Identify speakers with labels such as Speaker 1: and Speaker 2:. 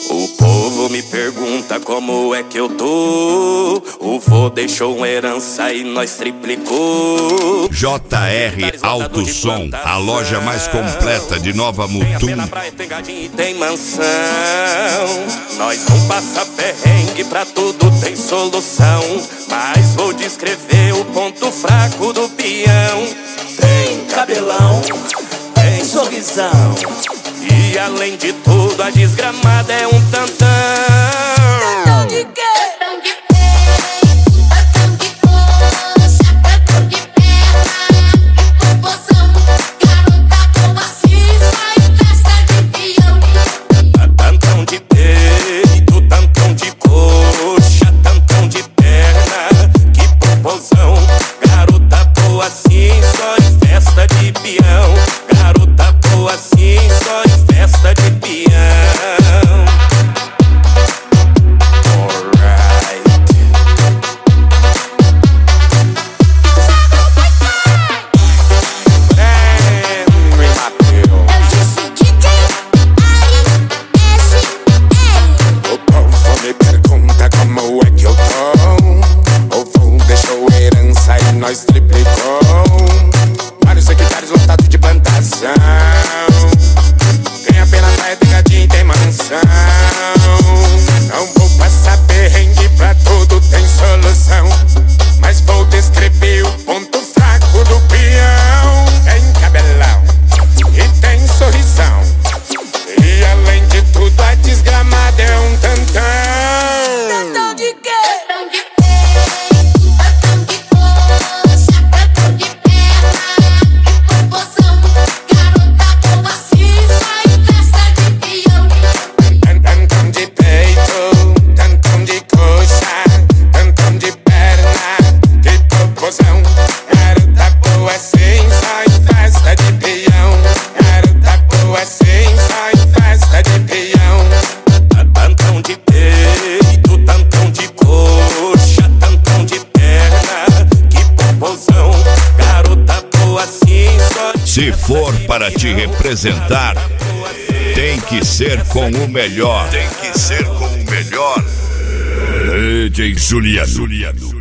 Speaker 1: O povo me pergunta como é que eu tô. O vô deixou uma herança e nós triplicou.
Speaker 2: JR Alto Som, a loja mais completa de Nova Mutum.
Speaker 1: Na praia tem gadinho e tem mansão. Nós não passa perrengue, pra tudo tem solução. Mas vou descrever o ponto fraco do peão. Tem cabelão, tem sorrisão. E além de tudo, a desgramada é um tantão.
Speaker 3: Tantão de quê?
Speaker 4: Tantão de peito, tantão de coxa, tantão de perna e popozão. Garota como assim, só em festa de peão.
Speaker 1: Tantão de peito, tantão de coxa, tantão de perna, que popozão. Garota boa assim, só em festa de peão. Garota boa assim, só em festa de peão.
Speaker 5: Nós triplicou. Vários secretários lotados de plantação. Tem a pena praia, tem gadinho, tem mansão. Não vou passar perrengue, pra tudo tem solução. Mas vou descrever o ponto fraco do peão. Tem cabelão e tem sorrisão. E além de tudo, a desgramada é um tantão.
Speaker 3: Tantão de quê?
Speaker 4: Tantão de peito, tantão de coxa, tantão de perna e popozão. Garota como assim, só em festa de peão.
Speaker 5: Tantão de peito, tantão de coxa, tantão de perna, que popozão. Garota boa assim, só em festa de peão. Garota boa assim, só em festa de peão.
Speaker 1: Tantão de peito, tantão de coxa, tantão de perna, que popozão. Garota boa assim, só em
Speaker 2: Se for para te representar, tem que ser com o melhor. Tem que ser com o melhor. DJ Juliano.